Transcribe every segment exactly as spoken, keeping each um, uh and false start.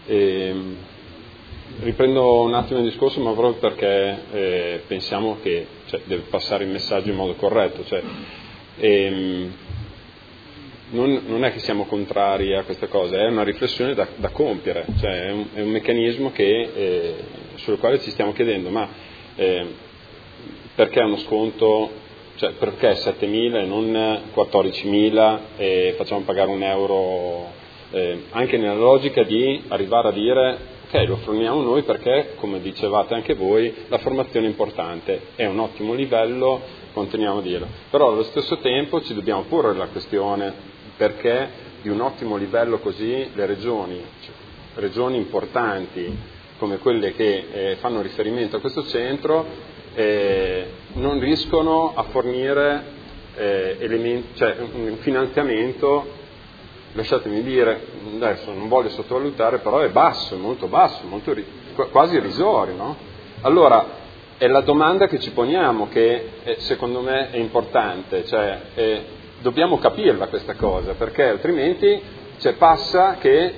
E, riprendo un attimo il discorso, ma proprio perché eh, pensiamo che cioè, deve passare il messaggio in modo corretto. Cioè, ehm, non, non è che siamo contrari a questa cosa, è una riflessione da, da compiere, cioè è un, è un meccanismo che, eh, sul quale ci stiamo chiedendo, ma eh, perché uno sconto, cioè perché settemila e non quattordicimila e facciamo pagare un euro, eh, anche nella logica di arrivare a dire ok, lo forniamo noi perché, come dicevate anche voi, la formazione è importante, è un ottimo livello, continuiamo a dirlo, però allo stesso tempo ci dobbiamo porre la questione perché di un ottimo livello così le regioni, cioè, regioni importanti come quelle che eh, fanno riferimento a questo centro eh, non riescono a fornire eh, elementi, cioè un finanziamento, lasciatemi dire, adesso non voglio sottovalutare, però è basso, molto basso, molto, quasi irrisorio, no? Allora è la domanda che ci poniamo che eh, secondo me è importante, cioè eh, dobbiamo capirla questa cosa, perché altrimenti cioè, passa che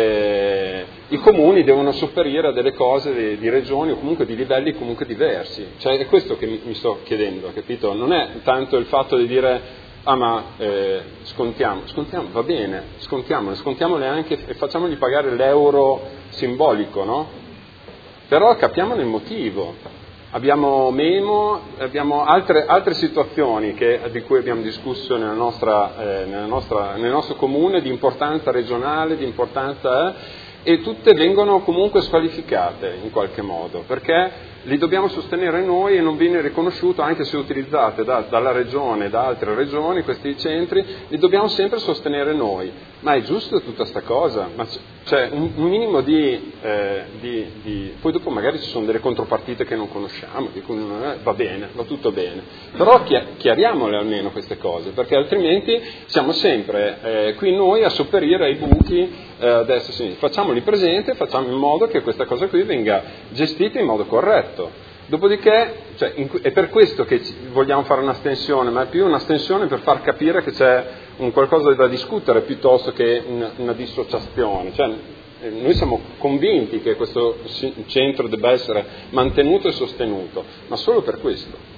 eh, i comuni devono sopperire a delle cose di, di regioni o comunque di livelli comunque diversi, cioè è questo che mi, mi sto chiedendo, capito? Non è tanto il fatto di dire ah ma eh, scontiamo, scontiamo, va bene, scontiamole, scontiamole anche e facciamogli pagare l'euro simbolico, no? Però capiamone il motivo. Abbiamo Memo, abbiamo altre, altre situazioni che, di cui abbiamo discusso nella nostra, eh, nella nostra, nel nostro comune di importanza regionale, di importanza, eh, e tutte vengono comunque squalificate in qualche modo, perché li dobbiamo sostenere noi e non viene riconosciuto, anche se utilizzate da, dalla regione, da altre regioni, questi centri, li dobbiamo sempre sostenere noi. Ma è giusto tutta questa cosa? Ma cioè un, un minimo di, eh, di, di... Poi dopo magari ci sono delle contropartite che non conosciamo, dicono eh, va bene, va tutto bene. Però chiariamole almeno queste cose, perché altrimenti siamo sempre eh, qui noi a sopperire ai buchi eh, a destra e a sinistra. Facciamoli presente, facciamo in modo che questa cosa qui venga gestita in modo corretto. Dopodiché, cioè, in, è per questo che vogliamo fare un'astensione, ma è più un'astensione per far capire che c'è un qualcosa da discutere piuttosto che una, una dissociazione. Cioè, noi siamo convinti che questo centro debba essere mantenuto e sostenuto, ma solo per questo.